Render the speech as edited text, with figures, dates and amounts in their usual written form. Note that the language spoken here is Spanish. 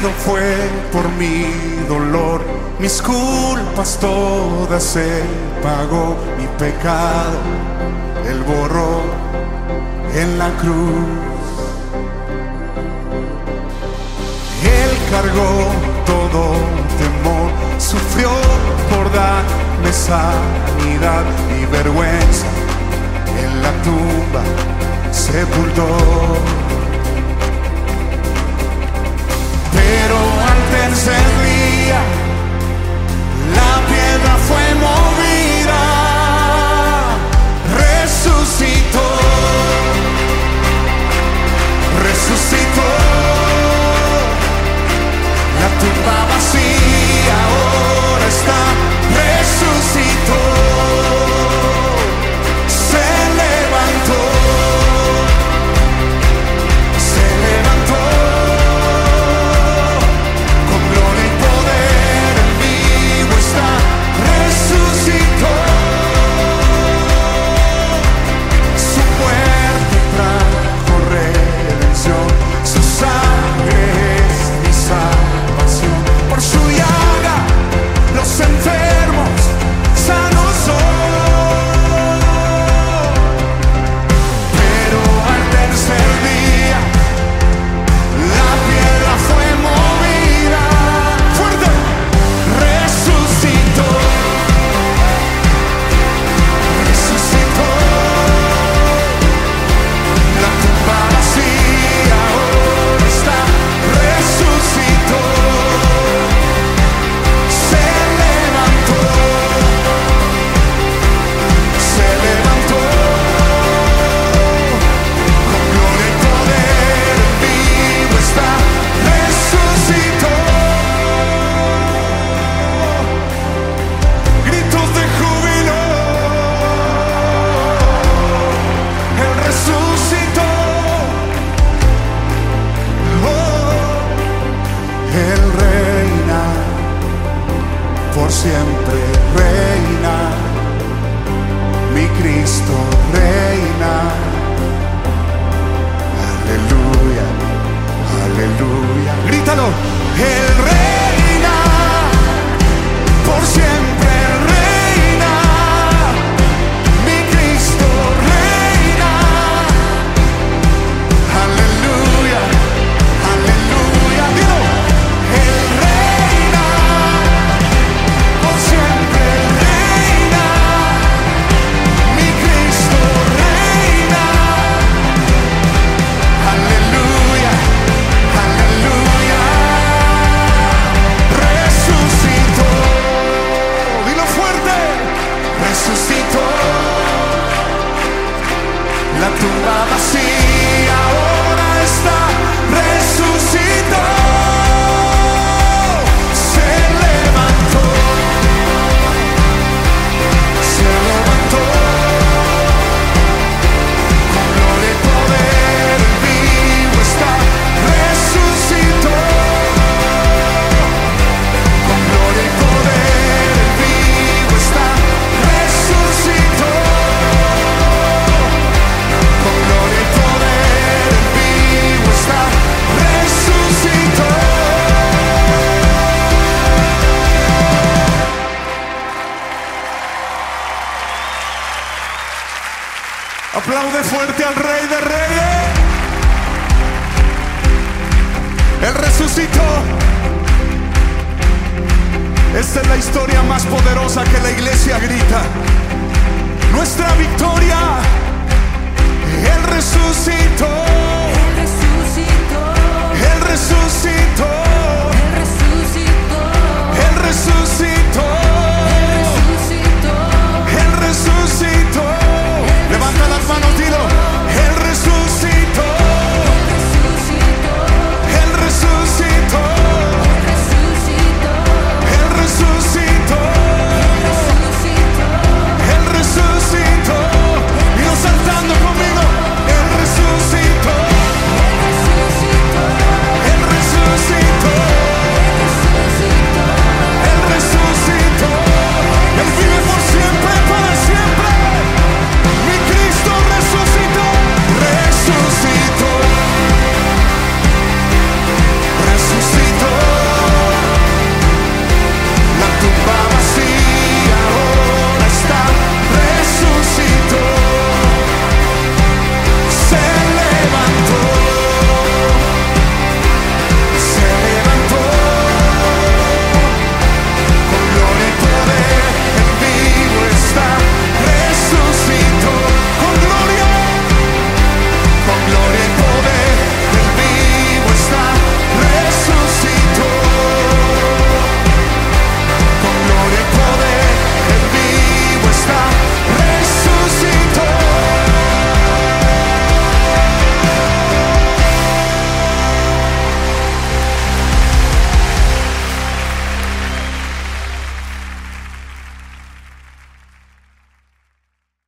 herido fue por mi dolor, mis culpas todas Él pagó, mi pecado Él borró en la cruz. Él cargó todo temor, sufrió por darme sanidad y vergüenza, en la tumba sepultó. Pero al tercer día la piedra fue movida, resucitó, resucitó. La tumba vacía ahora está, resucitó, se levantó, se levantó. Con gloria y poder en vivo está, resucitó. Su muerte trajo redención, su sangre es mi salvación. Por su llaga los enfermos sanos son. Pero al tercer día la piedra fue movida, fuerte, resucitó, resucitó. La tumba vacía ahora está, resucitó, se levantó, se levantó. Con gloria y poder en vivo está, resucitó. Gritos de júbilo, Él resucitó. Él reina, por siempre reina, mi Cristo reina. Aleluya, aleluya. Grítalo. Él reina, por siempre reina, mi Cristo reina. Aleluya, aleluya. Dilo. Él reina, por siempre reina, mi Cristo reina. Aleluya, aleluya. Resucitó. Dilo fuerte. Resucitó. La tumba vacía ahora está, resucitó, se levantó, se levantó. Con gloria y poder en vivo está, resucitó. Con gloria y poder en vivo está, resucitó. Con gloria y poder en vivo está, resucitó. Aplaude fuerte al Rey de Reyes. Él resucitó. Esta es la historia más poderosa que la iglesia grita. Nuestra victoria. Él resucitó.